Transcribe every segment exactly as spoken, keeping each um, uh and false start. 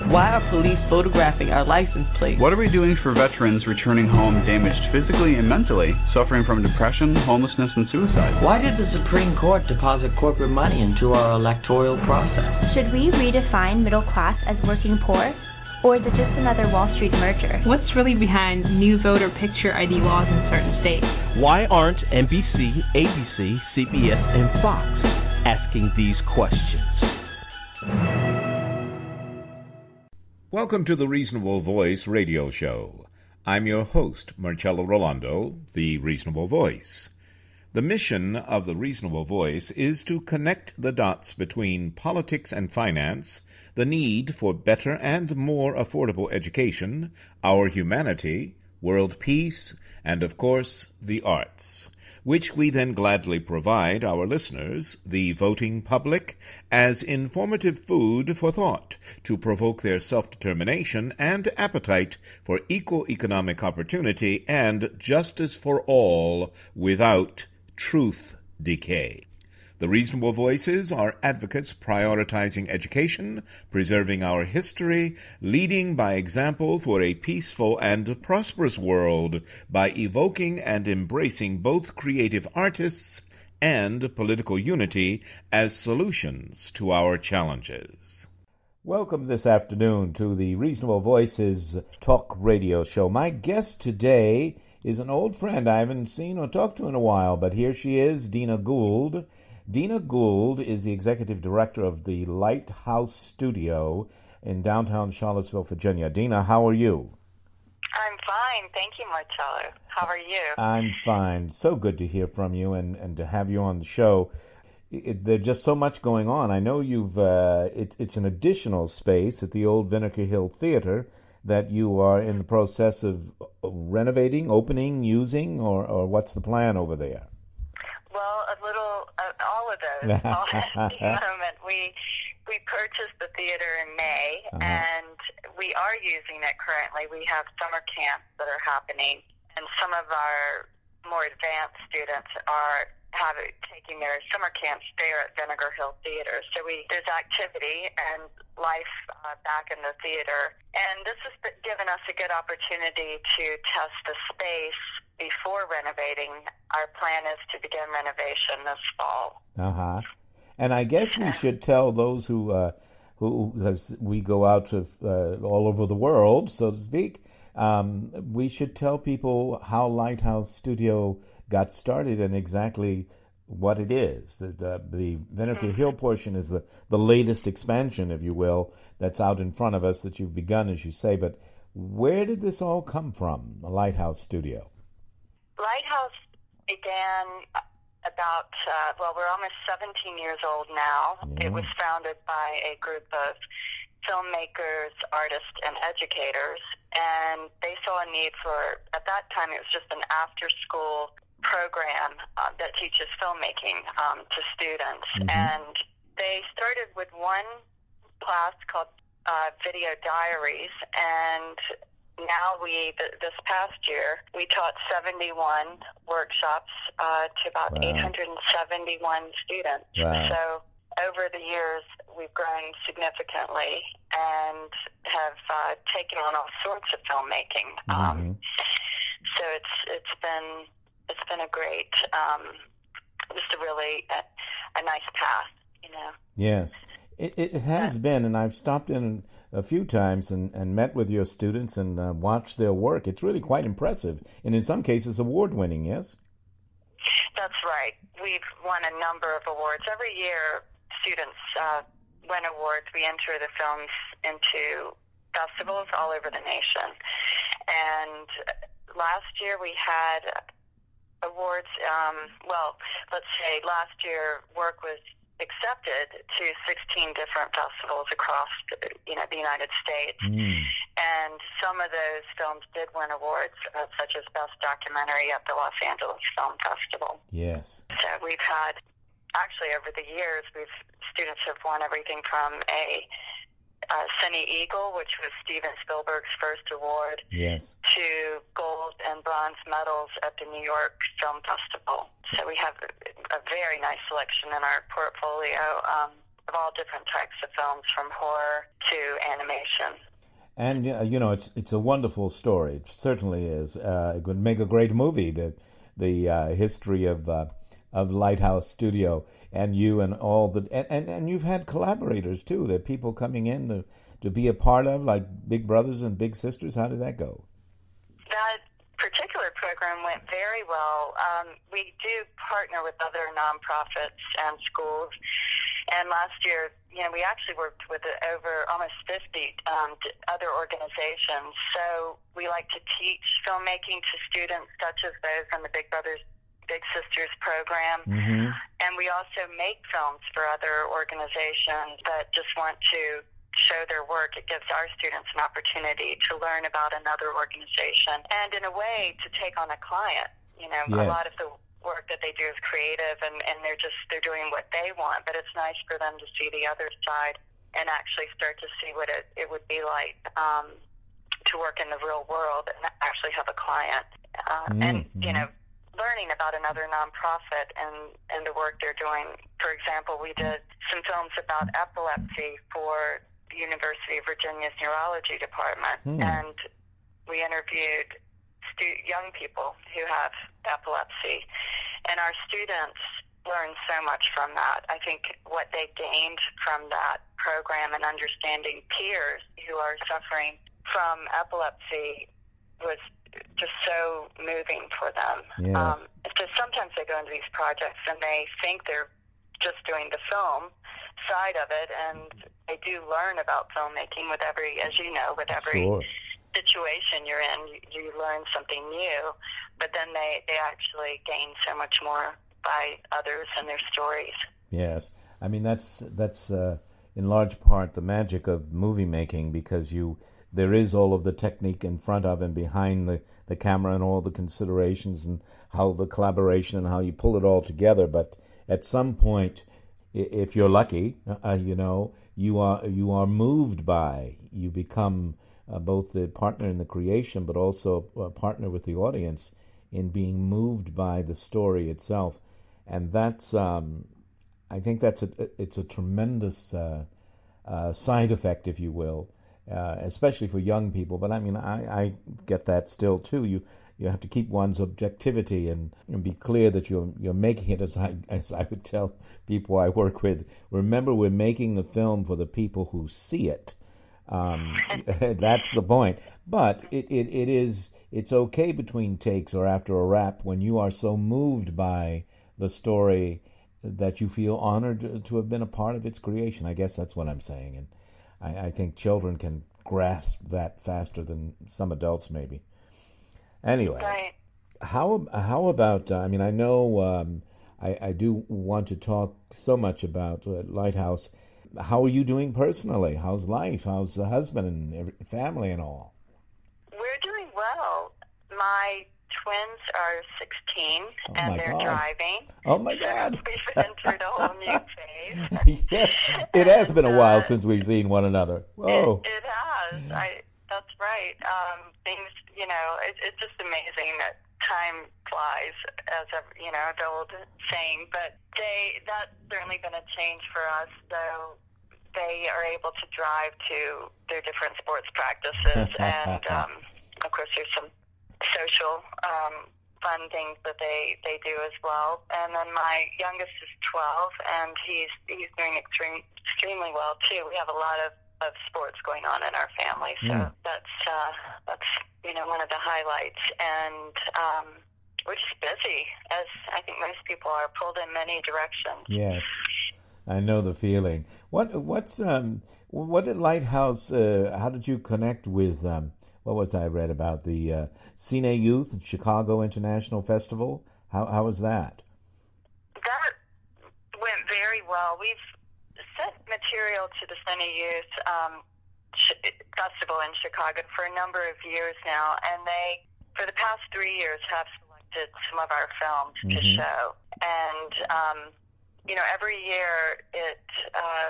Why are police photographing our license plates? What are we doing for veterans returning home damaged physically and mentally, suffering from depression, homelessness, and suicide? Why did the Supreme Court deposit corporate money into our electoral process? Should we redefine middle class as working poor? Or is it just another Wall Street merger? What's really behind new voter picture I D laws in certain states? Why aren't N B C, A B C, C B S, and Fox asking these questions? Welcome to the Reasonable Voice radio show. I'm your host, Marcello Rolando, the Reasonable Voice. The mission of the Reasonable Voice is to connect the dots between politics and finance, the need for better and more affordable education, our humanity, world peace, and, of course, the arts, which we then gladly provide our listeners, the voting public, as informative food for thought to provoke their self-determination and appetite for equal economic opportunity and justice for all without truth decay. The Reasonable Voices are advocates prioritizing education, preserving our history, leading by example for a peaceful and prosperous world by evoking and embracing both creative artists and political unity as solutions to our challenges. Welcome this afternoon to the Reasonable Voices talk radio show. My guest today is an old friend I haven't seen or talked to in a while, but here she is, Deena Gould. Deena Gould is the executive director of the Lighthouse Studio in downtown Charlottesville, Virginia. Deena, how are you? I'm fine. Thank you, Marcello. How are you? I'm fine. So good to hear from you and, and to have you on the show. It, there's just so much going on. I know you've uh, it, it's an additional space at the old Vinegar Hill Theater that you are in the process of renovating, opening, using, or, or what's the plan over there? Well, a little, uh, all of those. all at the moment, we we purchased the theater in May, uh-huh. and we are using it currently. We have summer camps that are happening, and some of our more advanced students are have taking their summer camps there at Vinegar Hill Theater. So we there's activity and life uh, back in the theater, and this has given us a good opportunity to test the space before renovating. Our plan is to begin renovation this fall. Uh-huh. And I guess we should tell those who, uh, who as we go out to uh, all over the world, so to speak, um, we should tell people how Lighthouse Studio got started and exactly what it is. The, the, the Vinegar mm-hmm. Hill portion is the, the latest expansion, if you will, that's out in front of us that you've begun, as you say. But where did this all come from, the Lighthouse Studio? Lighthouse began about, uh, well, we're almost seventeen years old now. Yeah. It was founded by a group of filmmakers, artists, and educators, and they saw a need for, at that time, it was just an after-school program uh, that teaches filmmaking um, to students. Mm-hmm. And they started with one class called uh, Video Diaries, and now we, th- this past year, we taught seventy-one workshops uh, to about wow. eight hundred seventy-one students. Wow. So over the years, we've grown significantly and have uh, taken on all sorts of filmmaking. Mm-hmm. Um, so it's it's been it's been a great, um, just a really a, a nice path, you know. Yes. It, it has been, and I've stopped in a few times and, and met with your students and uh, watched their work. It's really quite impressive, and in some cases award-winning, yes? That's right. We've won a number of awards. Every year, students uh, win awards. We enter the films into festivals all over the nation. And last year we had awards, um, well, let's say last year work was accepted to sixteen different festivals across, you know, the United States. Mm. And some of those films did win awards, uh, such as Best Documentary at the Los Angeles Film Festival. Yes. So we've had, actually over the years, we've students have won everything from a uh, Cine Eagle, which was Steven Spielberg's first award, yes, to gold and bronze medals at the New York Film Festival. So we have a very nice selection in our portfolio. Um, of all different types of films, from horror to animation. And uh, you know, it's it's a wonderful story. It certainly is. Uh, it would make a great movie. The the uh, history of uh, of Lighthouse Studio, and you and all the and, and, and you've had collaborators too. There are people coming in to, to be a part of, like Big Brothers and Big Sisters. How did that go? That particular program went very well. Um, we do partner with other nonprofits and schools. And last year, you know, we actually worked with over almost fifty um, other organizations. So we like to teach filmmaking to students such as those in the Big Brothers Big Sisters program. Mm-hmm. And we also make films for other organizations that just want to show their work. It gives our students an opportunity to learn about another organization and, in a way, to take on a client. You know, yes. A lot of the work that they do is creative, and, and they're just they're doing what they want, but it's nice for them to see the other side and actually start to see what it, it would be like um, to work in the real world and actually have a client. Uh, mm-hmm. And, you know, learning about another nonprofit and, and the work they're doing. For example, we did some films about epilepsy for the University of Virginia's neurology department, mm. and we interviewed stu- young people who have epilepsy, and our students learned so much from that. I think what they gained from that program and understanding peers who are suffering from epilepsy was just so moving for them. Yes. Um, because sometimes they go into these projects and they think they're just doing the film side of it, and they do learn about filmmaking with every, as you know, with every sure. situation you're in, you, you learn something new, but then they, they actually gain so much more by others and their stories. Yes. I mean, that's, that's uh, in large part the magic of movie making, because you there is all of the technique in front of and behind the, the camera and all the considerations and how the collaboration and how you pull it all together. But at some point, if you're lucky, uh, you know, you are you are moved by, you become uh, both the partner in the creation, but also a partner with the audience in being moved by the story itself. And that's, um, I think that's a, it's a tremendous uh, uh, side effect, if you will, uh, especially for young people. But I mean, I, I get that still too. You you have to keep one's objectivity and, and be clear that you're you're making it, as I as I would tell people I work with. Remember, we're making the film for the people who see it. Um, that's the point. But it, it, it is it's okay between takes or after a wrap when you are so moved by the story that you feel honored to have been a part of its creation. I guess that's what I'm saying, and I, I think children can grasp that faster than some adults maybe. Anyway, right. how how about? Uh, I mean, I know um, I, I do want to talk so much about uh, Lighthouse. How are you doing personally? How's life? How's the husband and every, family and all? We're doing well. My twins are sixteen, oh and they're God. driving. Oh, my God. We've entered a whole new phase. Yes, it has and, been a while uh, since we've seen one another. Whoa. It, it has. I, that's right. Um, things, you know, it, it's just amazing that time flies, as a, you know, the old saying. But they that's certainly been a change for us. So they are able to drive to their different sports practices, and um, of course, there's some social um, fun things that they, they do as well. And then my youngest is twelve, and he's he's doing extreme, extremely well too. We have a lot of, of sports going on in our family, so mm. that's uh, that's you know one of the highlights. And um, we're just busy, as I think most people are, pulled in many directions. Yes, I know the feeling. What what's um what did Lighthouse? Uh, how did you connect with um? What was I read about the uh, Cine Youth Chicago International Festival? How how was that? That went very well. We've sent material to the Cine Youth um, sh- Festival in Chicago for a number of years now, and they, for the past three years, have selected some of our films mm-hmm. to show. And um, you know, every year it uh,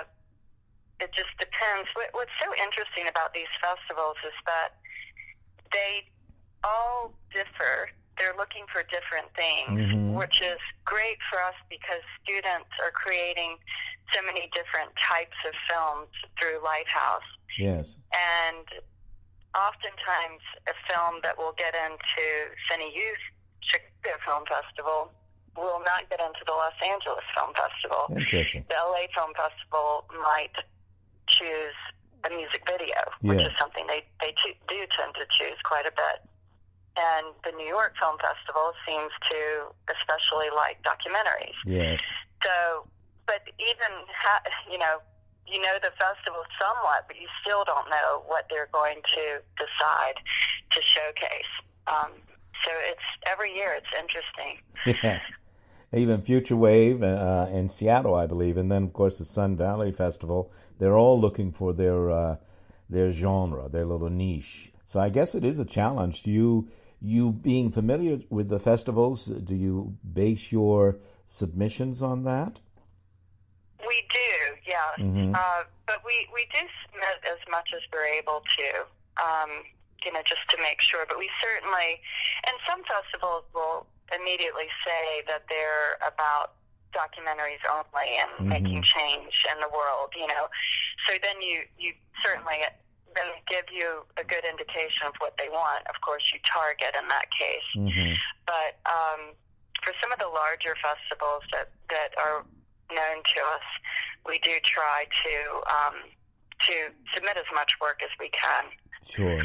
it just depends. What, what's so interesting about these festivals is that they all differ. They're looking for different things, mm-hmm. which is great for us because students are creating so many different types of films through Lighthouse. Yes. And oftentimes a film that will get into Cine Youth Chicago Film Festival will not get into the Los Angeles Film Festival. Interesting. The L A Film Festival might choose a music video, which yes. is something they, they t- do tend to choose quite a bit. And the New York Film Festival seems to especially like documentaries. Yes. So, but even, ha- you know, you know the festival somewhat, but you still don't know what they're going to decide to showcase. Um, so it's every year it's interesting. Yes. Even Future Wave uh, in Seattle, I believe, and then of course the Sun Valley Festival. They're all looking for their uh, their genre, their little niche. So I guess it is a challenge. Do you you being familiar with the festivals? Do you base your submissions on that? We do, yeah. Mm-hmm. Uh, but we, we do submit as much as we're able to, um, you know, just to make sure. But we certainly, and some festivals will immediately say that they're about documentaries only and mm-hmm. making change in the world, you know. So then you, you certainly, then give you a good indication of what they want. Of course, you target in that case. Mm-hmm. But um, for some of the larger festivals that, that are known to us, we do try to um, to submit as much work as we can. Sure.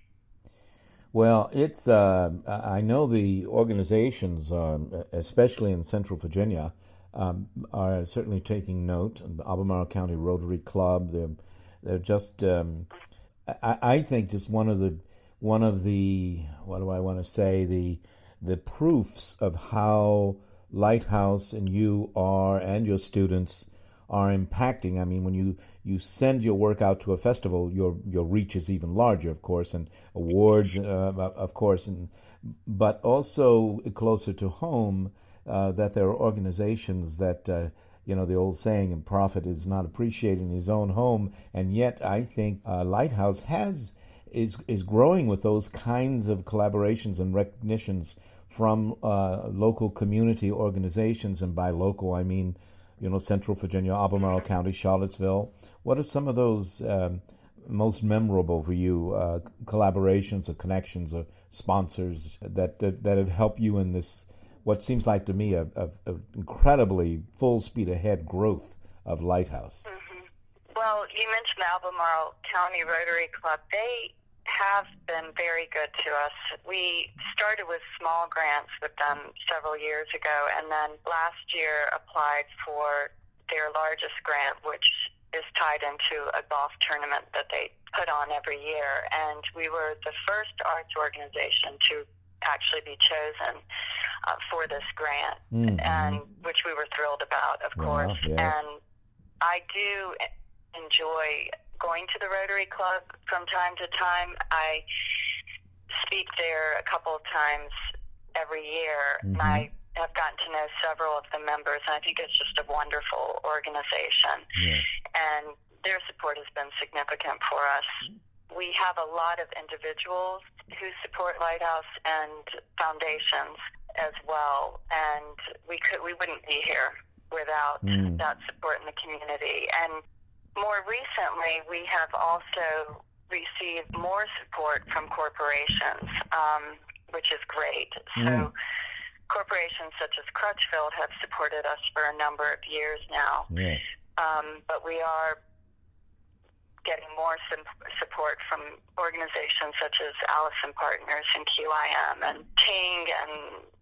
Well, it's uh, I know the organizations, uh, especially in Central Virginia, um, are certainly taking note. The Albemarle County Rotary Club, they're they're just um, I, I think just one of the one of the what do I want to say the the proofs of how Lighthouse and you are and your students are impacting. I mean, when you, you send your work out to a festival, your your reach is even larger, of course, and awards, uh, of course, and but also closer to home, uh, that there are organizations that, uh, you know, the old saying, "A prophet is not appreciated in his own home," and yet I think uh, Lighthouse has is is growing with those kinds of collaborations and recognitions from uh, local community organizations, and by local I mean, you know, Central Virginia, Albemarle County, Charlottesville. What are some of those um, most memorable for you uh, collaborations or connections or sponsors that, that that have helped you in this, what seems like to me, a, a, a incredibly full speed ahead growth of Lighthouse? Mm-hmm. Well, you mentioned the Albemarle County Rotary Club. They have been very good to us. We started with small grants with them several years ago, and then last year applied for their largest grant, which is tied into a golf tournament that they put on every year. And we were the first arts organization to actually be chosen uh, for this grant, mm-hmm. and which we were thrilled about, of wow, course. Yes. And I do enjoy going to the Rotary Club from time to time. I speak there a couple of times every year, mm-hmm. and I have gotten to know several of the members, and I think it's just a wonderful organization. Yes. And their support has been significant for us. We have a lot of individuals who support Lighthouse and foundations as well, and we could we wouldn't be here without mm. that support in the community. And more recently, we have also received more support from corporations, um, which is great. So mm. corporations such as Crutchfield have supported us for a number of years now. Yes. Um, but we are getting more sim- support from organizations such as Allison Partners and Q I M and Ting and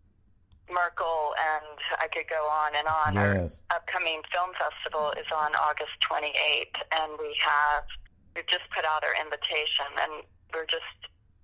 Merkel, and I could go on and on. Yes. Our upcoming film festival is on August twenty-eighth, and we have we've just put out our invitation, and we're just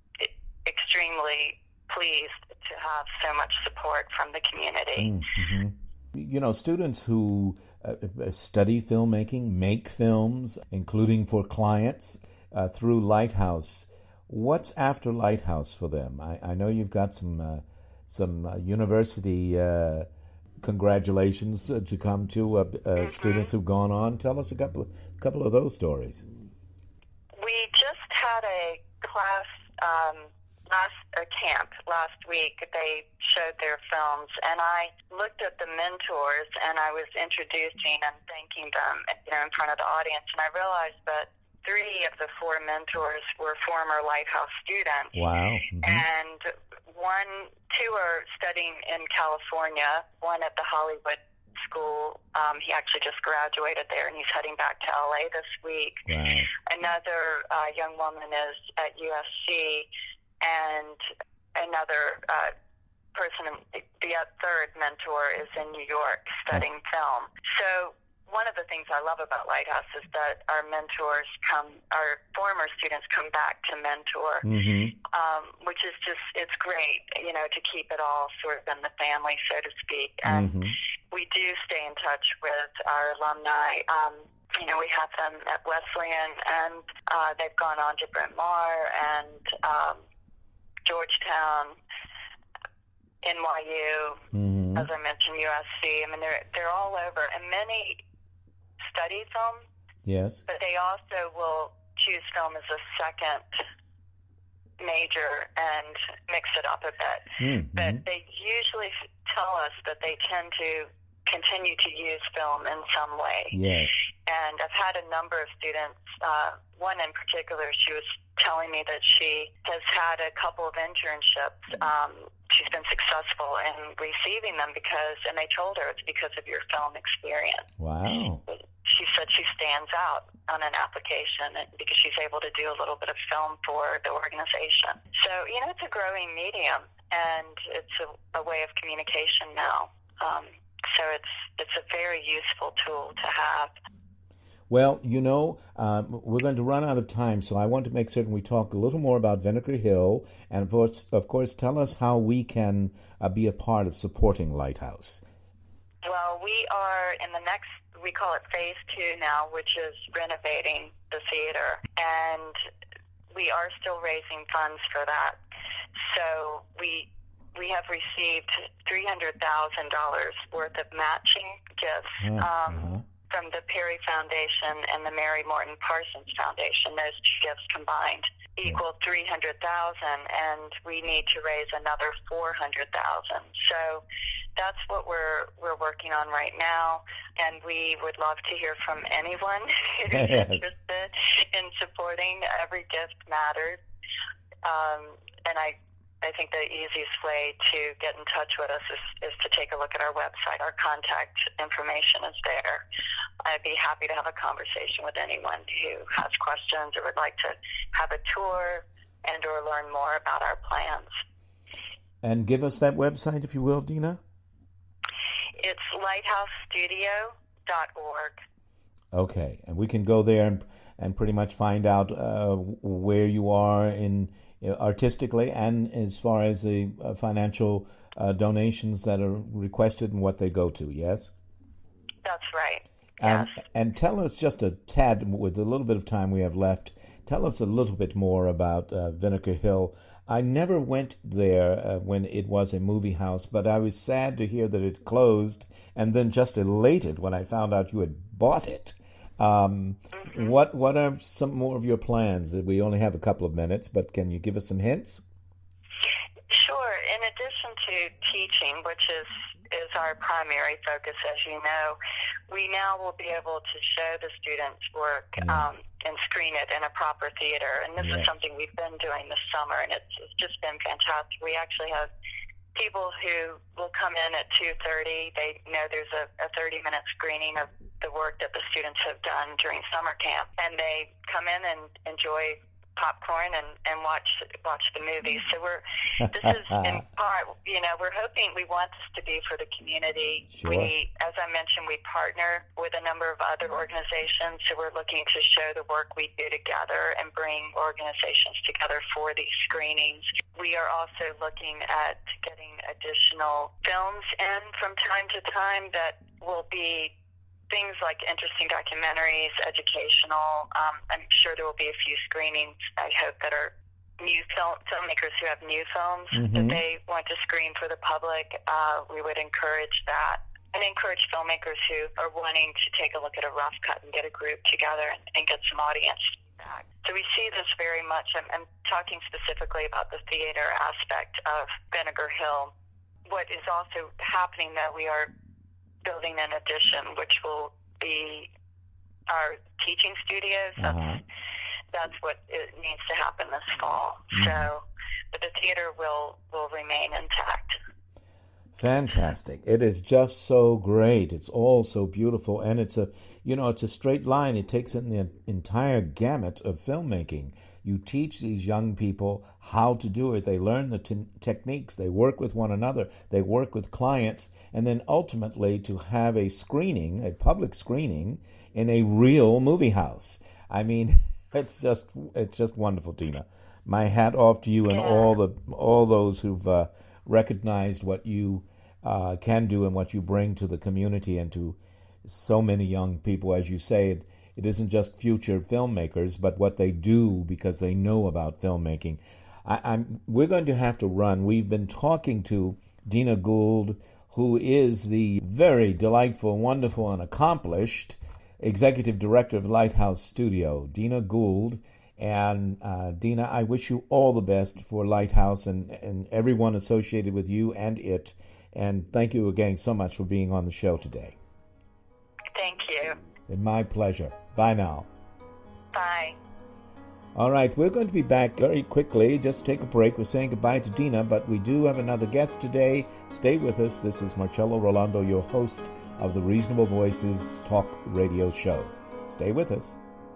extremely pleased to have so much support from the community. Mm-hmm. You know, students who uh, study filmmaking, make films, including for clients uh, through Lighthouse. What's after Lighthouse for them? I, I know you've got some uh, some uh, university uh, congratulations uh, to come to uh, uh, mm-hmm. students who've gone on. Tell us a couple of, couple of those stories. We just had a class um, last a camp last week. They showed their films, and I looked at the mentors, and I was introducing and thanking them, you know, in front of the audience, and I realized that three of the four mentors were former Lighthouse students. Wow. Mm-hmm. And one, two are studying in California, one at the Hollywood School. Um, he actually just graduated there, and he's heading back to L A this week. Wow. Another uh, young woman is at U S C, and another uh, person, the third mentor, is in New York studying oh. film. So one of the things I love about Lighthouse is that our mentors come, our former students come back to mentor, mm-hmm. um, which is just, it's great, you know, to keep it all sort of in the family, so to speak. And mm-hmm. we do stay in touch with our alumni. Um, you know, we have them at Wesleyan, and uh, they've gone on to Bryn Mawr and um, Georgetown, N Y U, mm-hmm. as I mentioned, U S C. I mean, they're they're all over, and many study film. Yes. But they also will choose film as a second major and mix it up a bit. Mm-hmm. But they usually tell us that they tend to continue to use film in some way. Yes. And I've had a number of students, uh, one in particular, she was telling me that she has had a couple of internships. Um, she's been successful in receiving them because, and they told her it's because of your film experience. Wow. She said she stands out on an application because she's able to do a little bit of film for the organization. So, you know, it's a growing medium, and it's a, a way of communication now. Um, so it's it's a very useful tool to have. Well, you know, um, we're going to run out of time, so I want to make certain we talk a little more about Vinegar Hill, and of course, of course tell us how we can uh, be a part of supporting Lighthouse. Well, we are in the next, we call it phase two now, which is renovating the theater, and we are still raising funds for that. So we we have received three hundred thousand dollars worth of matching gifts. Uh, um, uh-huh. From the Perry Foundation and the Mary Morton Parsons Foundation. Those two gifts combined equal three hundred thousand dollars, and we need to raise another four hundred thousand dollars. So that's what we're we're working on right now, and we would love to hear from anyone who's yes. interested in supporting. Every gift matters, um, and I I think the easiest way to get in touch with us is, is to take a look at our website. Our contact information is there. I'd be happy to have a conversation with anyone who has questions or would like to have a tour and or learn more about our plans. And give us that website, if you will, Dina. It's lighthouse studio dot org. Okay, and we can go there and, and pretty much find out uh, where you are in artistically and as far as the uh, financial uh, donations that are requested and what they go to, yes? That's right. And, yes. and tell us just a tad, with a little bit of time we have left, tell us a little bit more about uh, Vinegar Hill. I never went there uh, when it was a movie house, but I was sad to hear that it closed and then just elated when I found out you had bought it. Um, mm-hmm. What what are some more of your plans? We only have a couple of minutes, but can you give us some hints? Sure. In addition to teaching, which is, is our primary focus, as you know, we now will be able to show the students' work yeah. um, and screen it in a proper theater. And this yes. is something we've been doing this summer, and it's, it's just been fantastic. We actually have people who will come in at two thirty. They know there's a, a thirty-minute screening of the work that the students have done during summer camp, and they come in and enjoy popcorn and, and watch watch the movies. So we're this is in part, you know, we're hoping, we want this to be for the community. Sure. We, as I mentioned, we partner with a number of other organizations, so we're looking to show the work we do together and bring organizations together for these screenings. We are also looking at getting additional films in from time to time that will be things like interesting documentaries, educational. Um, I'm sure there will be a few screenings, I hope, that are new film, filmmakers who have new films mm-hmm. that they want to screen for the public. Uh, we would encourage that, and encourage filmmakers who are wanting to take a look at a rough cut and get a group together and, and get some audience impact. So we see this very much. I'm, I'm talking specifically about the theater aspect of Vinegar Hill. What is also happening, though, we are building an addition, which will be our teaching studios. That's, Uh-huh. that's what it needs to happen this fall. Mm-hmm. So, but the theater will, will remain intact. Fantastic. It is just so great. It's all so beautiful. And it's a, you know, it's a straight line. It takes in the entire gamut of filmmaking. You teach these young people how to do it. They learn the t- techniques. They work with one another. They work with clients. And then ultimately to have a screening, a public screening in a real movie house. I mean, it's just, it's just wonderful, Tina. My hat off to you and Yeah. all the, all those who've, uh, recognized what you uh, can do and what you bring to the community and to so many young people. As you say, it, it isn't just future filmmakers, but what they do because they know about filmmaking. I, I'm, we're going to have to run. We've been talking to Dina Gould, who is the very delightful, wonderful, and accomplished executive director of Lighthouse Studio. Dina Gould. And uh, Dina, I wish you all the best for Lighthouse and, and everyone associated with you and it. And thank you again so much for being on the show today. Thank you. It's my pleasure. Bye now. Bye. All right, we're going to be back very quickly. Just take a break. We're saying goodbye to Dina, but we do have another guest today. Stay with us. This is Marcello Rolando, your host of the Reasonable Voices Talk Radio Show. Stay with us.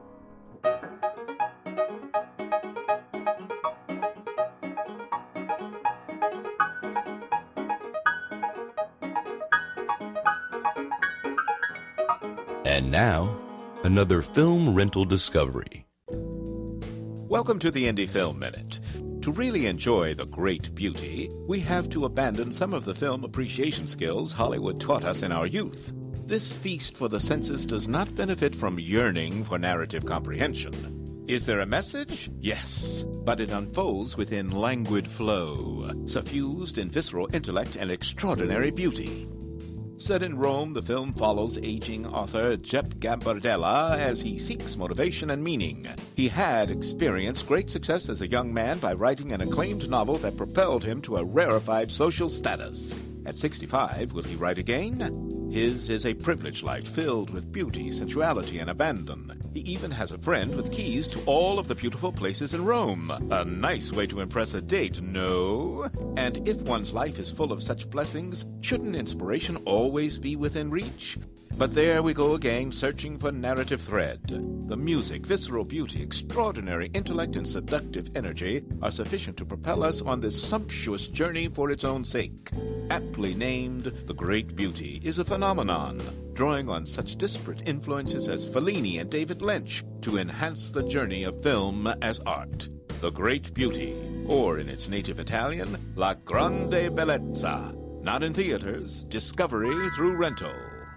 And now, another film rental discovery. Welcome to the Indie Film Minute. To really enjoy the great beauty, we have to abandon some of the film appreciation skills Hollywood taught us in our youth. This feast for the senses does not benefit from yearning for narrative comprehension. Is there a message? Yes, but it unfolds within languid flow, suffused in visceral intellect and extraordinary beauty. Set in Rome, the film follows aging author Jep Gambardella as he seeks motivation and meaning. He had experienced great success as a young man by writing an acclaimed novel that propelled him to a rarefied social status. At sixty-five, will he write again? His is a privileged life filled with beauty, sensuality, and abandon. He even has a friend with keys to all of the beautiful places in Rome. A nice way to impress a date, no? And if one's life is full of such blessings, shouldn't inspiration always be within reach? But there we go again, searching for narrative thread. The music, visceral beauty, extraordinary intellect, and seductive energy are sufficient to propel us on this sumptuous journey for its own sake. Aptly named The Great Beauty is a phenomenon, drawing on such disparate influences as Fellini and David Lynch to enhance the journey of film as art. The Great Beauty, or in its native Italian, La Grande Bellezza. Not in theaters, discovery through rental.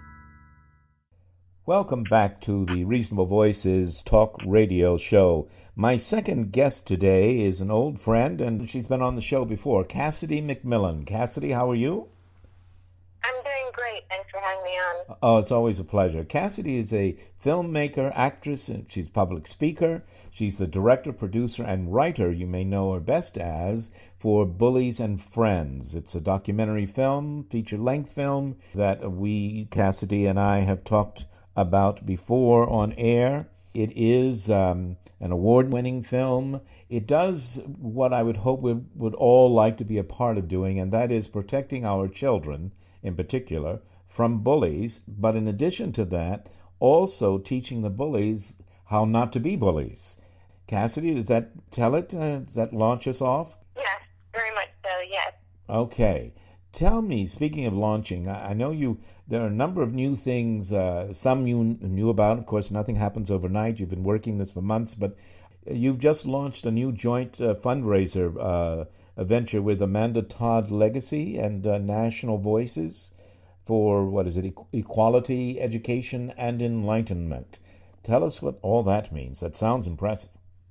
Welcome back to the Reasonable Voices Talk Radio Show. My second guest today is an old friend, and she's been on the show before, Cassidy McMillan. Cassidy, how are you? I'm doing great. Thanks for having me on. Oh, it's always a pleasure. Cassidy is a filmmaker, actress, and she's a public speaker. She's the director, producer, and writer, you may know her best as, for Bullies and Friends. It's a documentary film, feature-length film, that we, Cassidy and I, have talked about before on air. It is um, an award-winning film. It does what I would hope we would all like to be a part of doing, and that is protecting our children, in particular, from bullies. But in addition to that, also teaching the bullies how not to be bullies. Cassidy, does that tell it? Uh, does that launch us off? Yes, very much so, yes. Okay. Tell me, speaking of launching, I know you. There are a number of new things. Uh, some you knew about. Of course, nothing happens overnight. You've been working this for months, but you've just launched a new joint uh, fundraiser uh, a venture with Amanda Todd Legacy and uh, National Voices for, what is it, Equality, Education, and Enlightenment. Tell us what all that means. That sounds impressive.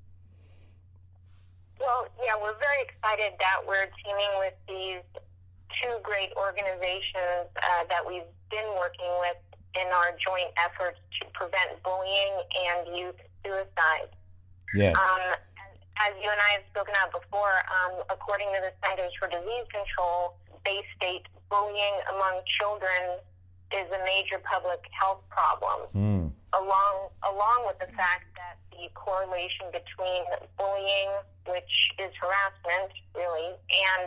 Well, yeah, we're very excited that we're teaming with these two great organizations uh, that we've been working with in our joint efforts to prevent bullying and youth suicide. Yes. Um, as you and I have spoken about before, um, according to the Centers for Disease Control, they state bullying among children is a major public health problem, mm. along along with the fact that the correlation between bullying, which is harassment, really, and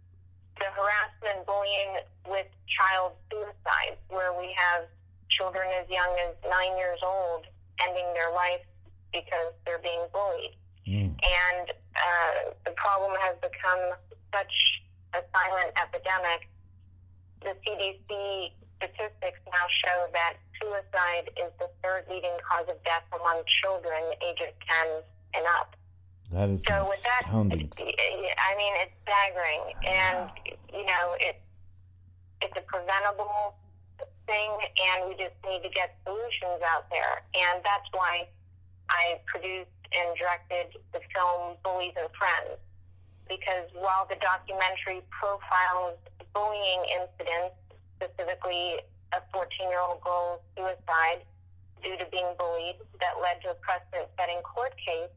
the harassment bullying with child suicide, where we have children as young as nine years old ending their life because they're being bullied. Mm. And uh, the problem has become such a silent epidemic. The C D C statistics now show that suicide is the third leading cause of death among children ages ten and up. That is so with astounding. That, I mean, it's staggering. And, you know, it, it's a preventable thing, and we just need to get solutions out there. And that's why I produced and directed the film Bullies and Friends, because while the documentary profiles bullying incidents, specifically a fourteen-year-old girl's suicide due to being bullied that led to a precedent-setting court case,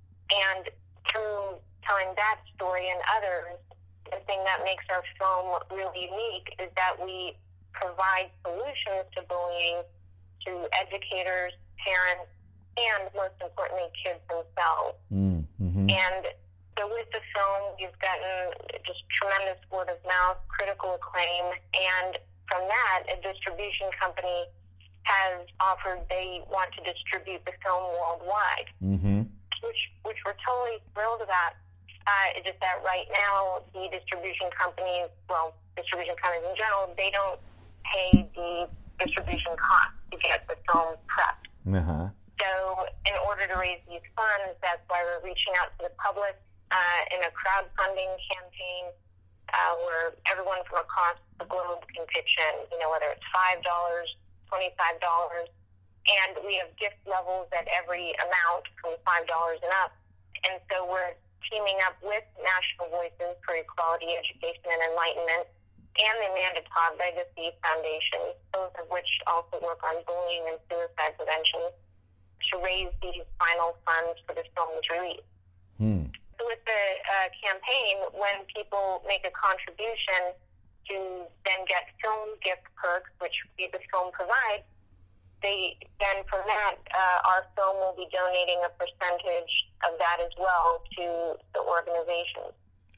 and through telling that story and others, the thing that makes our film really unique is that we provide solutions to bullying to educators, parents, and most importantly, kids themselves. Mm, mm-hmm. And so with the film, we've gotten just tremendous word of mouth, critical acclaim, and from that, a distribution company has offered they want to distribute the film worldwide, mm-hmm. which which we're totally thrilled about. Uh, it's just that right now, the distribution companies, well, distribution companies in general, they don't pay the distribution costs to get the film prepped. Uh-huh. So in order to raise these funds, that's why we're reaching out to the public uh, in a crowdfunding campaign uh, where everyone from across the globe can pitch in, you know, whether it's five dollars, twenty-five dollars, and we have gift levels at every amount from five dollars and up. And so we're teaming up with National Voices for Equality, Education, and Enlightenment and the Amanda Todd Legacy Foundation, both of which also work on bullying and suicide prevention, to raise these final funds for the film's release. Hmm. So with the uh, campaign, when people make a contribution to then get film gift perks, which the film provides, they then from that, uh, our film will be donating a percentage of that as well to the organization.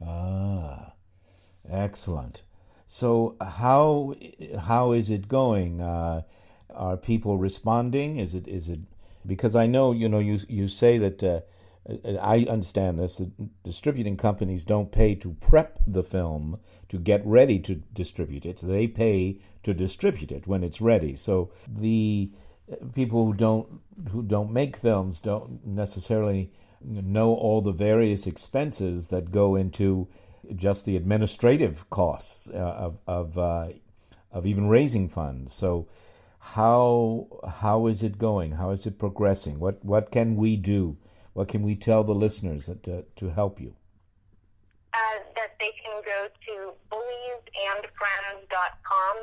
Ah, excellent. So how how is it going? Uh, are people responding? Is it is it because I know you know you you say that uh, I understand this. The distributing companies don't pay to prep the film to get ready to distribute it. They pay to distribute it when it's ready. So the people who don't who don't make films don't necessarily know all the various expenses that go into just the administrative costs uh, of of uh, of even raising funds. So how how is it going? How is it progressing? What what can we do? What can we tell the listeners that, uh, to help you? Uh, that they can go to bullies and friends dot com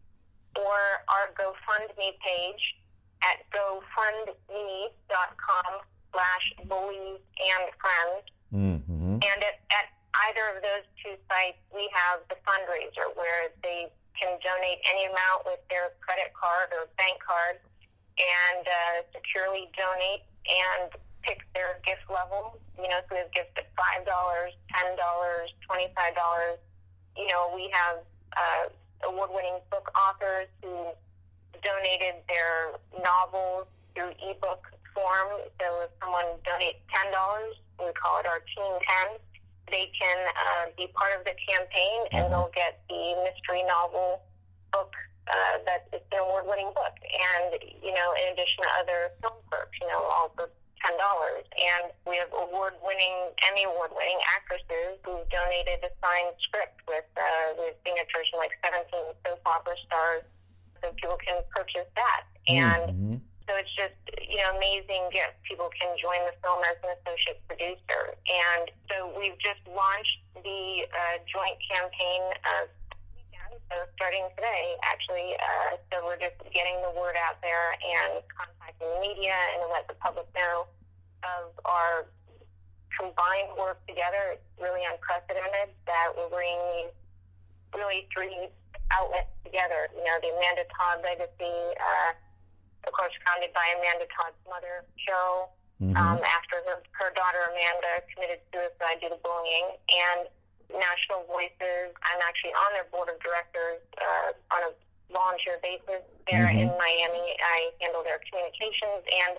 or our GoFundMe page at gofundme dot com slash bullies and friends. Mm-hmm. And at, at either of those two sites, we have the fundraiser where they can donate any amount with their credit card or bank card and uh, securely donate and pick their gift level. You know, so we have gifts at five dollars, ten dollars, twenty-five dollars. You know, we have uh, award-winning book authors who donated their novels through ebook form. So if someone donates ten dollars, we call it our Team ten, they can uh, be part of the campaign and they'll get the mystery novel book uh, that is an award-winning book. And, you know, in addition to other film perks, you know, all for ten dollars. And we have award-winning, Emmy award-winning actresses who donated a signed script with, uh, with signatures from like seventeen soap opera stars, so people can purchase that. And mm-hmm. so it's just, you know, amazing gift. People can join the film as an associate producer. And so we've just launched the uh, joint campaign uh, weekend, so starting today, actually. Uh, so we're just getting the word out there and contacting the media and let the public know. of our combined work together, it's really unprecedented that we're bringing these really three outlets together. You know, the Amanda Todd legacy, uh, of course, founded by Amanda Todd's mother, Cheryl, mm-hmm. um, after her, her daughter Amanda committed suicide due to bullying, and National Voices. I'm actually on their board of directors uh, on a volunteer basis there mm-hmm. in Miami. I handle their communications, and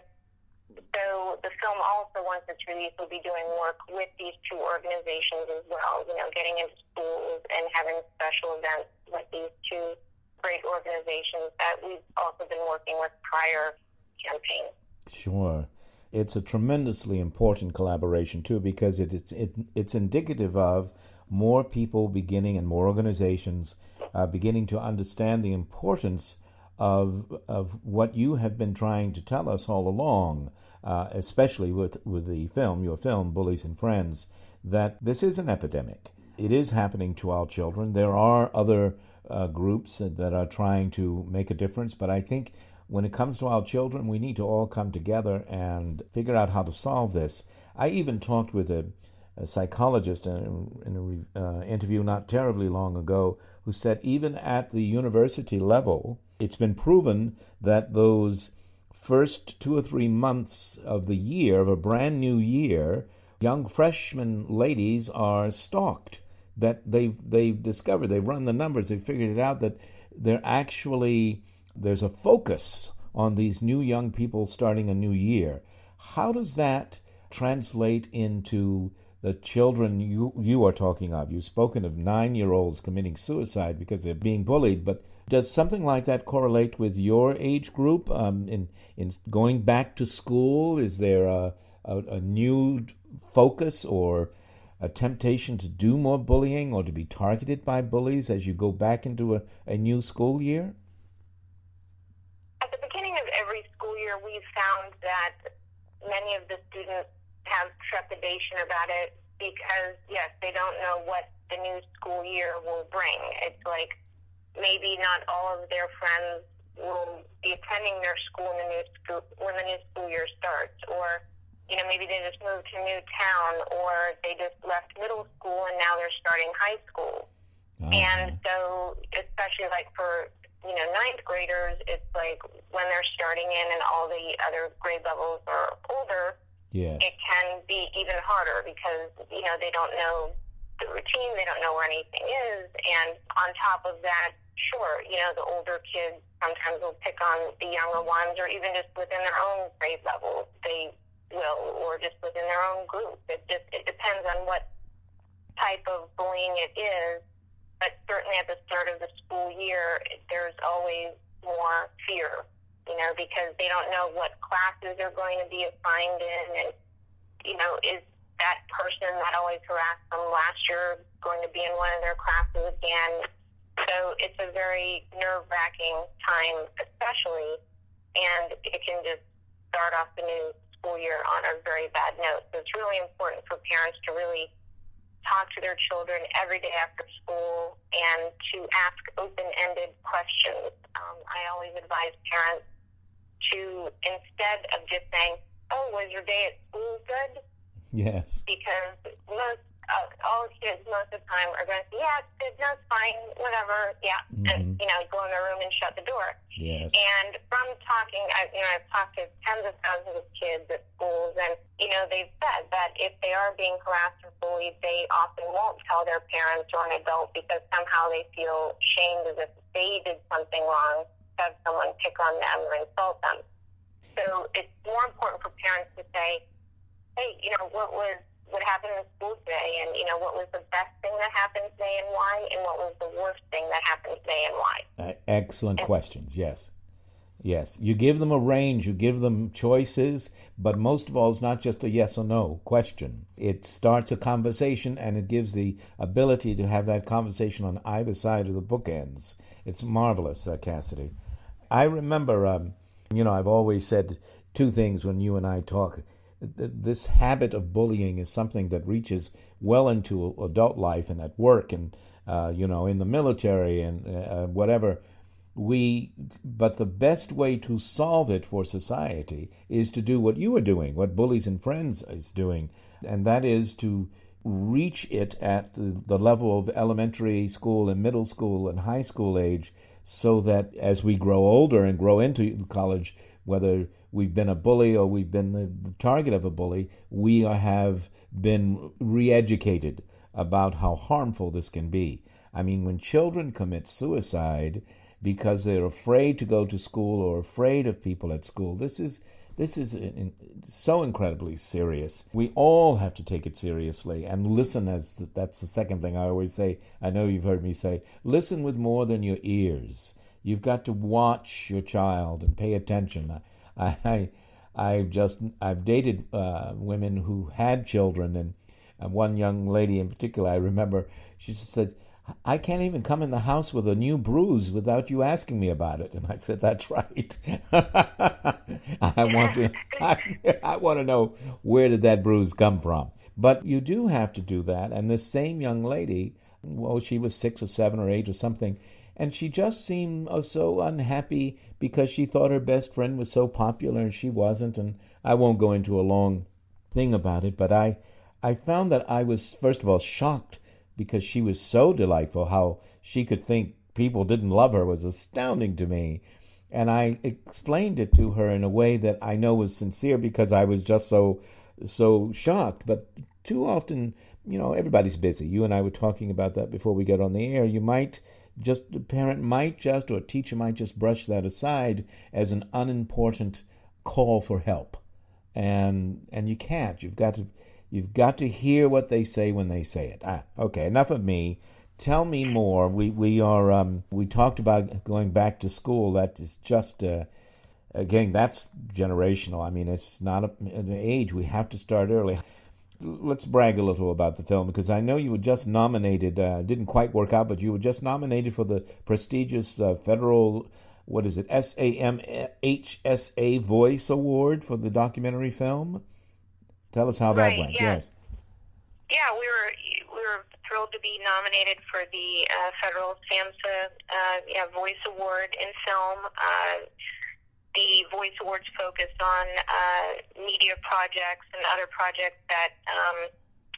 so the film also, once it's released, will be doing work with these two organizations as well, you know, getting into schools and having special events with these two great organizations that we've also been working with prior campaigns. Sure. It's a tremendously important collaboration, too, because it is, it, it's indicative of more people beginning and more organizations uh, beginning to understand the importance of of what you have been trying to tell us all along, uh, especially with, with the film, your film, Bullies and Friends, that this is an epidemic. It is happening to our children. There are other uh, groups that are trying to make a difference, but I think when it comes to our children, we need to all come together and figure out how to solve this. I even talked with a, a psychologist in, in an uh, interview not terribly long ago who said even at the university level, it's been proven that those first two or three months of the year, of a brand new year, young freshman ladies are stalked. That they've, they've discovered, they've run the numbers, they've figured it out that they're actually, there's a focus on these new young people starting a new year. How does that translate into the children you, you are talking of? You've spoken of nine-year-olds committing suicide because they're being bullied, but does something like that correlate with your age group? Um, in in going back to school, is there a, a, a new focus or a temptation to do more bullying or to be targeted by bullies as you go back into a, a new school year? At the beginning of every school year, we've found that many of the students have trepidation about it because, yes, they don't know what the new school year will bring. It's like maybe not all of their friends will be attending their school in the new school when the new school year starts, or you know, maybe they just moved to a new town, or they just left middle school and now they're starting high school. Oh. And so, especially like for you know ninth graders, it's like when they're starting in and all the other grade levels are older. Yes. It can be even harder because you know they don't know the routine, they don't know where anything is, and on top of that, sure, you know, the older kids sometimes will pick on the younger ones, or even just within their own grade level, they will, or just within their own group. It just it depends on what type of bullying it is, but certainly at the start of the school year, there's always more fear, you know, because they don't know what classes they're going to be assigned in, and, you know, is that person that always harassed them last year going to be in one of their classes again? So it's a very nerve-wracking time, especially, and it can just start off the new school year on a very bad note. So it's really important for parents to really talk to their children every day after school and to ask open-ended questions. Um, I always advise parents to, instead of just saying, oh, was your day at school good? Yes. Because most, uh, all kids most of the time are going to say, yeah, it's good, no, it's fine, whatever, yeah. Mm-hmm. And, you know, go in their room and shut the door. Yes. And from talking, I, you know, I've talked to tens of thousands of kids at schools, and, you know, they've said that if they are being harassed or bullied, they often won't tell their parents or an adult because somehow they feel shamed as if they did something wrong to have someone pick on them or insult them. So it's more important for parents to say, hey, you know, what was what happened in school today, and, you know, what was the best thing that happened today and why, and what was the worst thing that happened today and why? Uh, excellent and, questions, yes. Yes, you give them a range, you give them choices, but most of all, it's not just a yes or no question. It starts a conversation, and it gives the ability to have that conversation on either side of the bookends. It's marvelous, uh, Cassidy. I remember, um, you know, I've always said two things when you and I talk. This habit of bullying is something that reaches well into adult life and at work and, uh, you know, in the military and uh, whatever. we, but the best way to solve it for society is to do what you are doing, what Bullies and Friends is doing, and that is to reach it at the, the level of elementary school and middle school and high school age, so that as we grow older and grow into college, whether we've been a bully or we've been the, the target of a bully, we are, have been re-educated about how harmful this can be. I mean, when children commit suicide because they're afraid to go to school or afraid of people at school, this is this is in, so incredibly serious. We all have to take it seriously and listen. As the, that's the second thing I always say. I know you've heard me say, listen with more than your ears. You've got to watch your child and pay attention. I, I I've just I've dated uh, women who had children, and uh, one young lady in particular, I remember, she just said, I can't even come in the house with a new bruise without you asking me about it. And I said, that's right. I want to I, I want to know, where did that bruise come from? But you do have to do that. And this same young lady, well, she was six or seven or eight or something, and she just seemed uh, so unhappy because she thought her best friend was so popular and she wasn't. And I won't go into a long thing about it, but I, I found that I was, first of all, shocked because she was so delightful. How she could think people didn't love her was astounding to me. And I explained it to her in a way that I know was sincere because I was just so so shocked. But too often, you know, everybody's busy. You and I were talking about that before we got on the air. You might just, the parent might just, or a teacher might just brush that aside as an unimportant call for help. And and you can't. You've got to You've got to hear what they say when they say it. Ah, okay, enough of me. Tell me more. We we are um, we talked about going back to school. That is just uh, again, that's generational. I mean, it's not a, an age. We have to start early. Let's brag a little about the film, because I know you were just nominated. Uh, didn't quite work out, but you were just nominated for the prestigious uh, federal, what is it, S A M H S A Voice Award for the documentary film. Tell us how right, that went. Yeah. Yes. Yeah, we were we were thrilled to be nominated for the uh, federal SAMHSA uh, yeah, Voice Award in film. Uh, the Voice Awards focus on uh, media projects and other projects that um,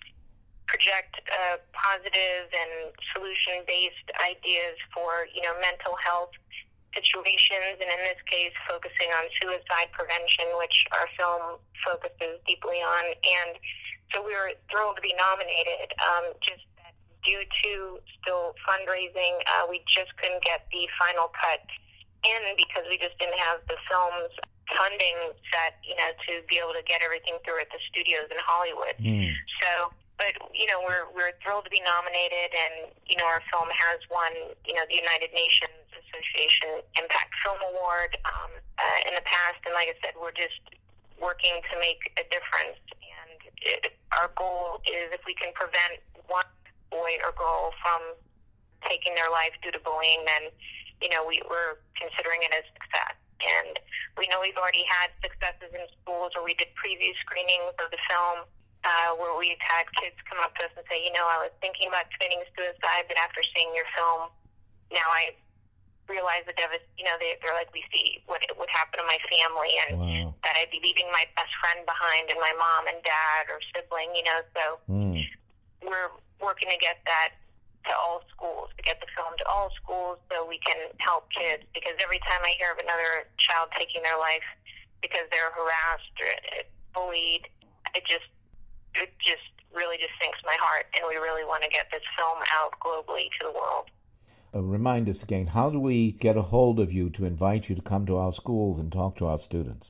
project uh, positive and solution-based ideas for, you know, mental health situations, and in this case focusing on suicide prevention, which our film focuses deeply on. And so we were thrilled to be nominated. Um, just due to still fundraising, uh, we just couldn't get the final cut in because we just didn't have the film's funding set, you know, to be able to get everything through at the studios in Hollywood. Mm. So, but, you know, we're we're thrilled to be nominated, and, you know, our film has won, you know, the United Nations Association Impact Film Award um, uh, in the past, and like I said, we're just working to make a difference, and it, our goal is if we can prevent one boy or girl from taking their life due to bullying, then, you know, we, we're considering it as success. And we know we've already had successes in schools where we did preview screenings of the film, uh, where we've had kids come up to us and say, you know, I was thinking about committing suicide, but after seeing your film, now I realize the devast- you know, they, they're like, we see what what happened to my family, and wow. that I'd be leaving my best friend behind, and my mom and dad or sibling, you know, so mm. we're working to get that to all schools, to get the film to all schools so we can help kids, because every time I hear of another child taking their life because they're harassed or bullied, it just, it just really just sinks my heart, and we really want to get this film out globally to the world. Uh, remind us again, how do we get a hold of you to invite you to come to our schools and talk to our students?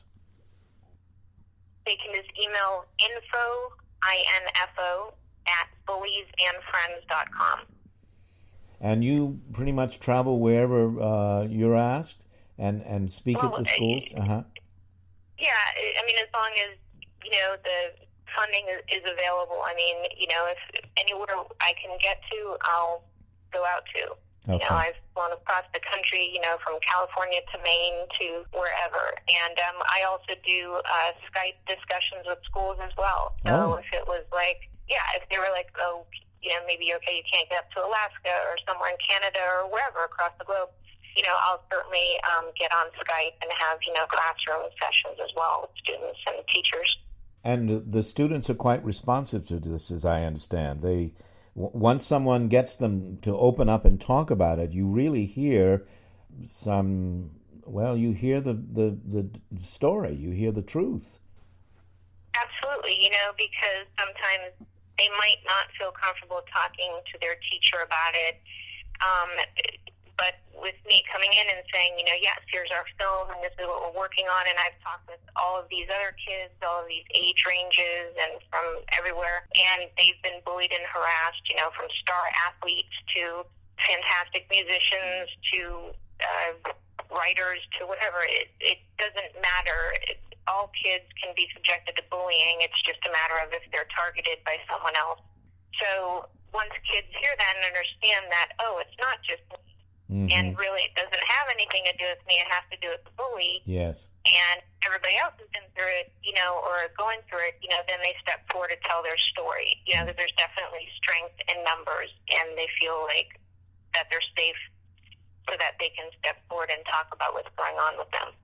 They can just email info, I N F O, at bullies and friends dot com. And you pretty much travel wherever uh, you're asked and, and speak well, at the schools? Uh-huh. Yeah, I mean, as long as, you know, the funding is, is available. I mean, you know, if anywhere I can get to, I'll go out to. Okay. You know, I've flown across the country, you know, from California to Maine to wherever. And um, I also do uh, Skype discussions with schools as well. So oh. if it was like, yeah, if they were like, oh, you know, maybe, okay, you can't get up to Alaska or somewhere in Canada or wherever across the globe, you know, I'll certainly um, get on Skype and have, you know, classroom sessions as well with students and teachers. And the students are quite responsive to this, as I understand. They, once someone gets them to open up and talk about it, you really hear some, well, you hear the, the, the story, you hear the truth. Absolutely, you know, because sometimes they might not feel comfortable talking to their teacher about it. Um, but with me coming in and saying, you know, yes, here's our film and this is what we're working on, and I've talked with all of these other kids, all of these age ranges and from everywhere, and they've been bullied and harassed, you know, from star athletes to fantastic musicians to uh, writers to whatever. It, it doesn't matter. It, all kids can be subjected to bullying. It's just a matter of if they're targeted by someone else. So once kids hear that and understand that, oh, it's not just me, mm-hmm. and really it doesn't have anything to do with me, it has to do with the bully. Yes. And everybody else has been through it, you know, or going through it, you know, then they step forward to tell their story. You know, that there's definitely strength in numbers, and they feel like that they're safe so that they can step forward and talk about what's going on with them.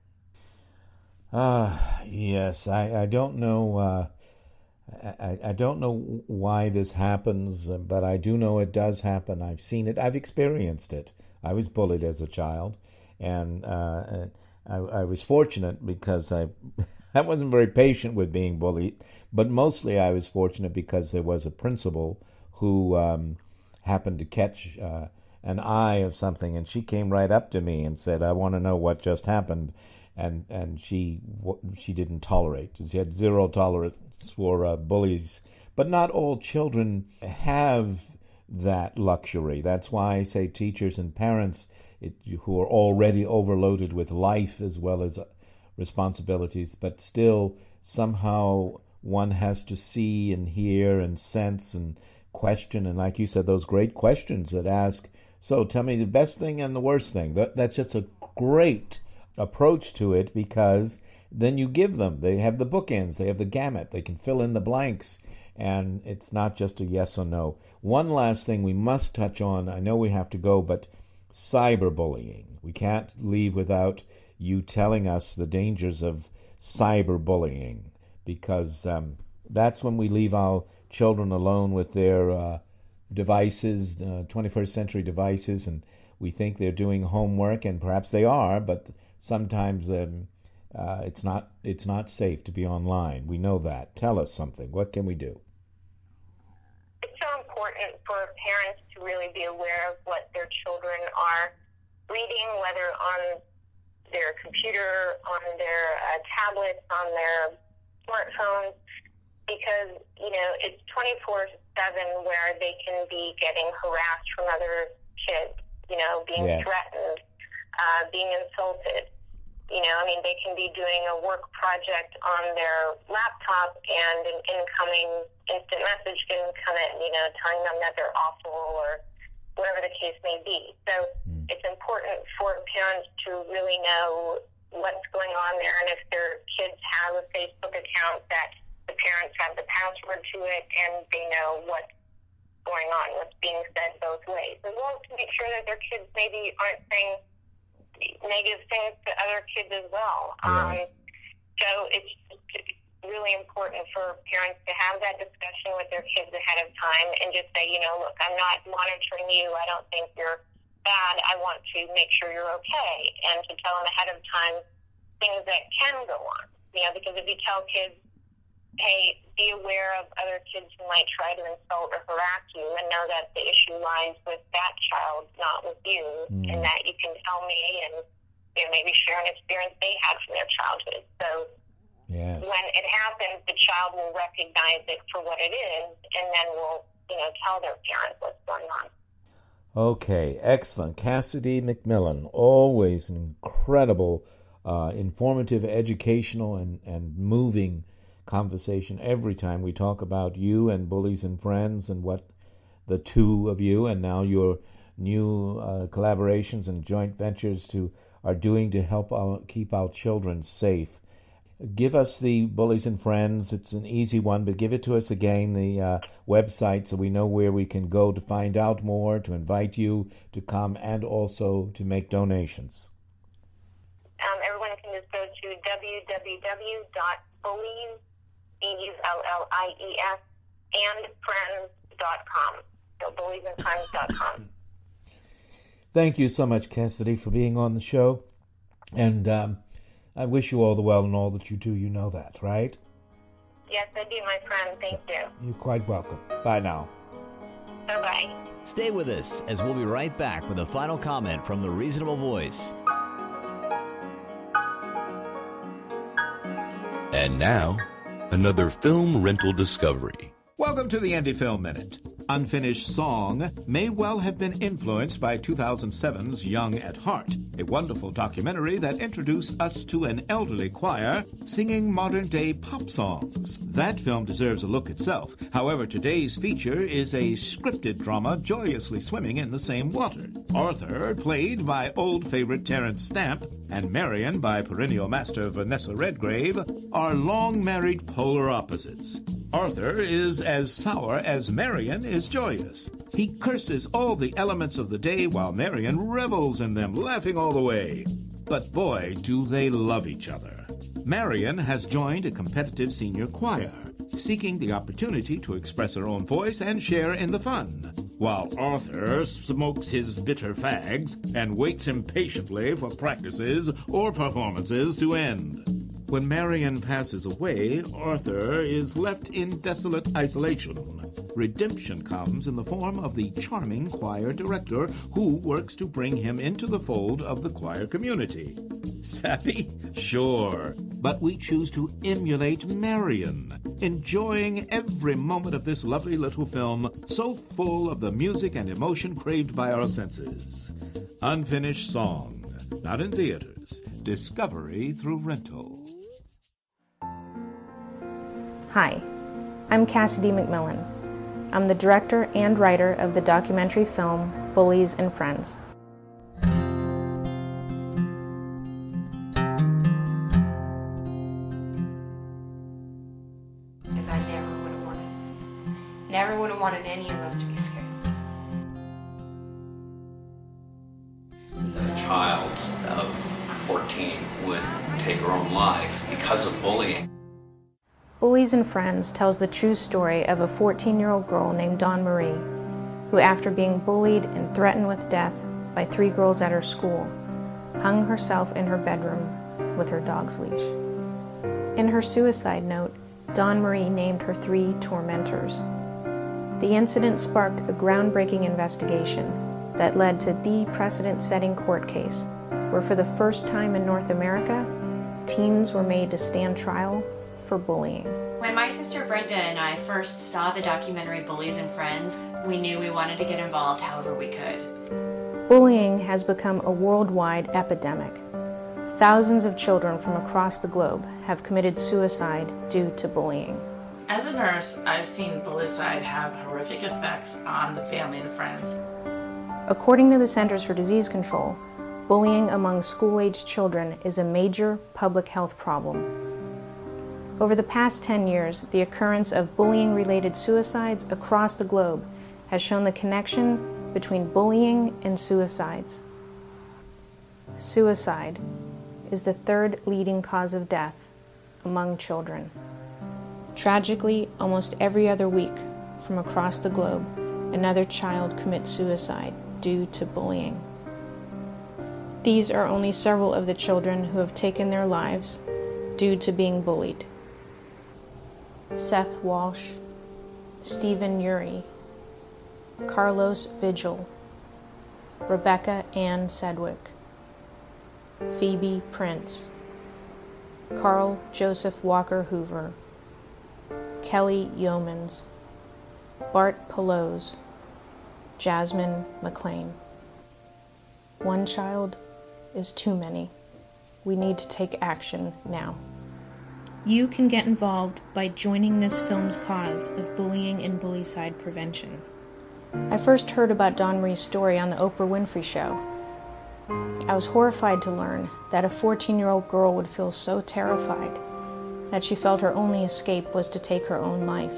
Ah, uh, yes. I, I don't know. Uh, I, I don't know why this happens, but I do know it does happen. I've seen it. I've experienced it. I was bullied as a child, and uh, I, I was fortunate because I I wasn't very patient with being bullied, but mostly I was fortunate because there was a principal who um, happened to catch uh, an eye of something, and she came right up to me and said, "I want to know what just happened." And and she she didn't tolerate. She had zero tolerance for uh, bullies. But not all children have that luxury. That's why I say teachers and parents it, who are already overloaded with life as well as responsibilities, but still somehow one has to see and hear and sense and question. And like you said, those great questions that ask, so tell me the best thing and the worst thing. That, that's just a great approach to it, because then you give them, they have the bookends, they have the gamut, they can fill in the blanks, and it's not just a yes or no. One last thing we must touch on, I know we have to go, but cyberbullying. We can't leave without you telling us the dangers of cyberbullying, because um, that's when we leave our children alone with their uh, devices, uh, twenty-first century devices, and we think they're doing homework, and perhaps they are, but sometimes um, uh, it's not it's not safe to be online. We know that. Tell us something. What can we do? It's so important for parents to really be aware of what their children are reading, whether on their computer, on their uh, tablets, on their smartphones, because, you know, it's twenty-four seven where they can be getting harassed from other kids, you know, being yes. threatened, uh, being insulted. You know, I mean, they can be doing a work project on their laptop and an incoming instant message can come in, you know, telling them that they're awful or whatever the case may be. So mm. it's important for parents to really know what's going on there, and if their kids have a Facebook account, that the parents have the password to it and they know what's going on, what's being said both ways, as well as to make sure that their kids maybe aren't saying negative things to other kids as well. Yes. Um, so it's really important for parents to have that discussion with their kids ahead of time and just say, you know, look, I'm not monitoring you. I don't think you're bad. I want to make sure you're okay, and to tell them ahead of time things that can go on. You know, because if you tell kids, hey, be aware of other kids who might try to insult or harass you, and know that the issue lies with that child, not with you, mm. and that you can tell me and, you know, maybe share an experience they had from their childhood. So yes. when it happens, the child will recognize it for what it is, and then will, you know, tell their parents what's going on. Okay, excellent. Cassidy McMillan, always an incredible, uh, informative, educational, and, and moving conversation every time we talk about you and Bullies and Friends and what the two of you and now your new uh, collaborations and joint ventures to are doing to help our, keep our children safe. give us the Bullies and Friends. It's an easy one, but give it to us again, the uh, website, so we know where we can go to find out more, to invite you to come, and also to make donations. Um, everyone can just go to w w w dot bullies, B U L L I E S, and friends dot com. So bullies and friends dot com. Thank you so much, Cassidy, for being on the show. And um, I wish you all the well in all that you do. You know that, right? Yes, I do, my friend. Thank you. You're quite welcome. Bye now. Bye-bye. Stay with us as we'll be right back with a final comment from the Reasonable Voice. And now, another film rental discovery. Welcome to the Indie Film Minute. Unfinished Song may well have been influenced by two thousand seven's Young at Heart, a wonderful documentary that introduced us to an elderly choir singing modern-day pop songs. That film deserves a look itself. However, today's feature is a scripted drama joyously swimming in the same water. Arthur, played by old favorite Terence Stamp, and Marion, by perennial master Vanessa Redgrave, are long-married polar opposites. Arthur is as sour as Marion is joyous. He curses all the elements of the day while Marion revels in them, laughing all the way. But boy, do they love each other. Marion has joined a competitive senior choir, seeking the opportunity to express her own voice and share in the fun, while Arthur smokes his bitter fags and waits impatiently for practices or performances to end. When Marion passes away, Arthur is left in desolate isolation. Redemption comes in the form of the charming choir director who works to bring him into the fold of the choir community. Sappy? Sure. But we choose to emulate Marion, enjoying every moment of this lovely little film so full of the music and emotion craved by our senses. Unfinished Song. Not in theaters. Discovery through rental. Hi, I'm Cassidy McMillan. I'm the director and writer of the documentary film Bullies and Friends. Because I never would have wanted, never would have wanted any of them to be scared. A child of fourteen would take her own life because of bullying. Bullies and Friends tells the true story of a fourteen-year-old girl named Dawn Marie, who after being bullied and threatened with death by three girls at her school, hung herself in her bedroom with her dog's leash. In her suicide note, Dawn Marie named her three tormentors. The incident sparked a groundbreaking investigation that led to the precedent-setting court case, where for the first time in North America, teens were made to stand trial for bullying. When my sister Brenda and I first saw the documentary Bullies and Friends, we knew we wanted to get involved however we could. Bullying has become a worldwide epidemic. Thousands of children from across the globe have committed suicide due to bullying. As a nurse, I've seen bullycide have horrific effects on the family and the friends. According to the Centers for Disease Control, bullying among school-aged children is a major public health problem. Over the past ten years, the occurrence of bullying-related suicides across the globe has shown the connection between bullying and suicides. Suicide is the third leading cause of death among children. Tragically, almost every other week from across the globe, another child commits suicide due to bullying. These are only several of the children who have taken their lives due to being bullied. Seth Walsh, Stephen Uri, Carlos Vigil, Rebecca Ann Sedgwick, Phoebe Prince, Carl Joseph Walker Hoover, Kelly Yeomans, Bart Pelosi, Jasmine McLean. One child is too many. We need to take action now. You can get involved by joining this film's cause of bullying and bullycide prevention. I first heard about Dawn Marie's story on the Oprah Winfrey Show. I was horrified to learn that a fourteen-year-old girl would feel so terrified that she felt her only escape was to take her own life.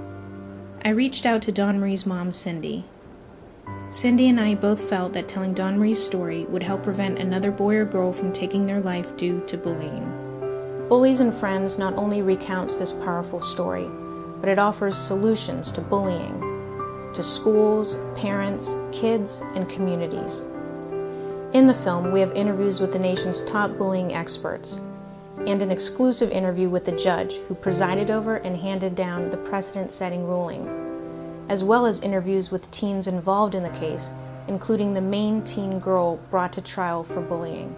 I reached out to Dawn Marie's mom, Cindy. Cindy and I both felt that telling Dawn Marie's story would help prevent another boy or girl from taking their life due to bullying. Bullies and Friends not only recounts this powerful story, but it offers solutions to bullying, to schools, parents, kids, and communities. In the film, we have interviews with the nation's top bullying experts, and an exclusive interview with the judge who presided over and handed down the precedent-setting ruling, as well as interviews with teens involved in the case, including the main teen girl brought to trial for bullying.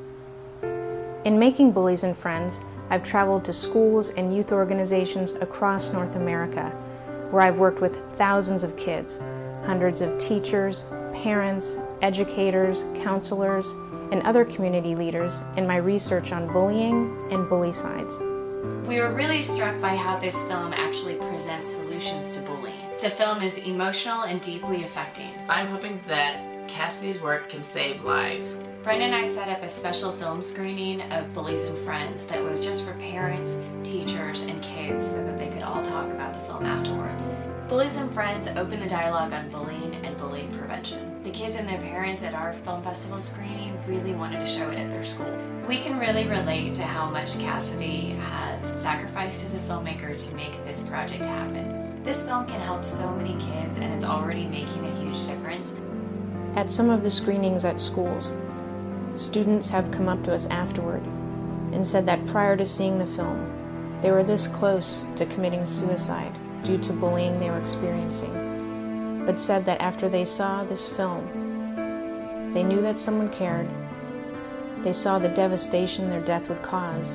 In making Bullies and Friends, I've traveled to schools and youth organizations across North America, where I've worked with thousands of kids, hundreds of teachers, parents, educators, counselors, and other community leaders in my research on bullying and bullycides. We were really struck by how this film actually presents solutions to bullying. The film is emotional and deeply affecting. I'm hoping that Cassidy's work can save lives. Brenda and I set up a special film screening of Bullies and Friends that was just for parents, teachers, and kids so that they could all talk about the film afterwards. Bullies and Friends open the dialogue on bullying and bullying prevention. The kids and their parents at our film festival screening really wanted to show it at their school. We can really relate to how much Cassidy has sacrificed as a filmmaker to make this project happen. This film can help so many kids, and it's already making a huge difference. At some of the screenings at schools, students have come up to us afterward and said that prior to seeing the film, they were this close to committing suicide due to bullying they were experiencing, but said that after they saw this film, they knew that someone cared, they saw the devastation their death would cause,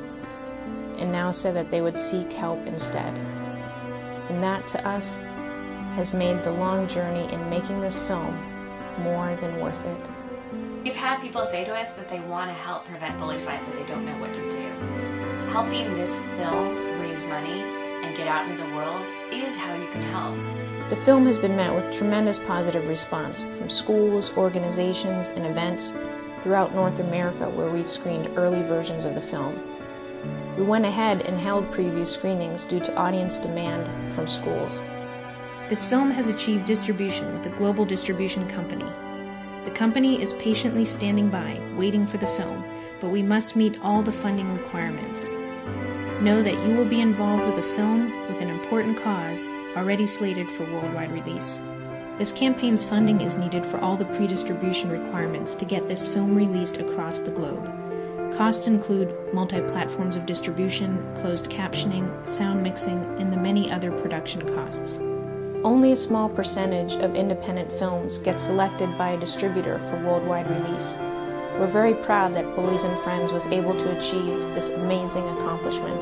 and now said that they would seek help instead. And that, to us, has made the long journey in making this film more than worth it. We've had people say to us that they want to help prevent bullycide, but they don't know what to do. Helping this film raise money and get out into the world is how you can help. The film has been met with tremendous positive response from schools, organizations, and events throughout North America where we've screened early versions of the film. We went ahead and held preview screenings due to audience demand from schools. This film has achieved distribution with a global distribution company. The company is patiently standing by, waiting for the film, but we must meet all the funding requirements. Know that you will be involved with a film with an important cause already slated for worldwide release. This campaign's funding is needed for all the pre-distribution requirements to get this film released across the globe. Costs include multi-platforms of distribution, closed captioning, sound mixing, and the many other production costs. Only a small percentage of independent films get selected by a distributor for worldwide release. We're very proud that Bullies and Friends was able to achieve this amazing accomplishment.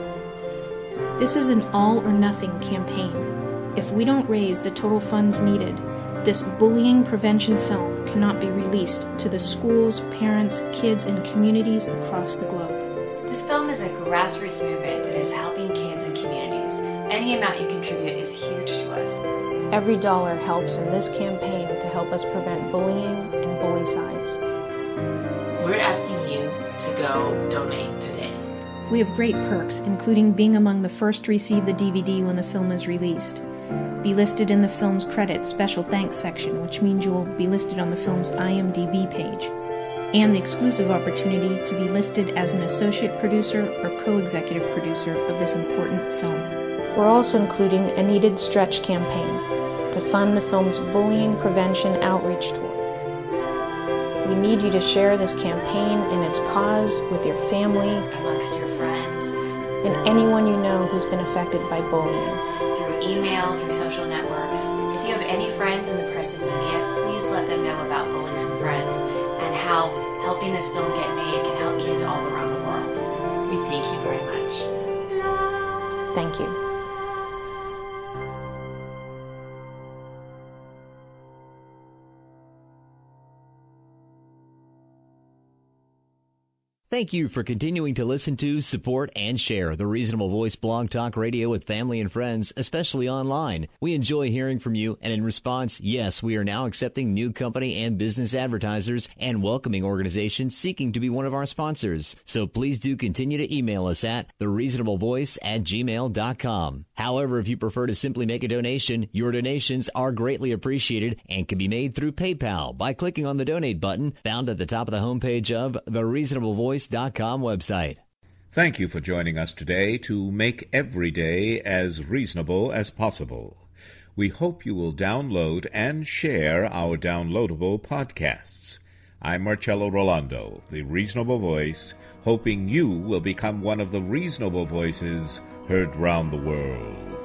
This is an all-or-nothing campaign. If we don't raise the total funds needed, this bullying prevention film cannot be released to the schools, parents, kids, and communities across the globe. This film is a grassroots movement that is helping kids and communities. Any amount you contribute is huge to us. Every dollar helps in this campaign to help us prevent bullying and bullycides. We're asking you to go donate today. We have great perks, including being among the first to receive the D V D when the film is released. Be listed in the film's credits special thanks section, which means you will be listed on the film's I M D B page, and the exclusive opportunity to be listed as an associate producer or co-executive producer of this important film. We're also including a needed stretch campaign to fund the film's bullying prevention outreach tour. We need you to share this campaign and its cause with your family, amongst your friends, and anyone you know who's been affected by bullying. Through email, through social networks. If you have any friends in the press and media, please let them know about Bullies and Friends and how helping this film get made can help kids all around the world. We thank you very much. Thank you. Thank you for continuing to listen to, support, and share the Reasonable Voice Blog Talk Radio with family and friends, especially online. We enjoy hearing from you, and in response, yes, we are now accepting new company and business advertisers and welcoming organizations seeking to be one of our sponsors. So please do continue to email us at the reasonable voice at gmail dot com. However, if you prefer to simply make a donation, your donations are greatly appreciated and can be made through PayPal by clicking on the donate button found at the top of the homepage of the reasonable voice dot com website. Thank you for joining us today to make every day as reasonable as possible. We hope you will download and share our downloadable podcasts. I'm Marcello Rolando, the Reasonable Voice, hoping you will become one of the reasonable voices heard round the world.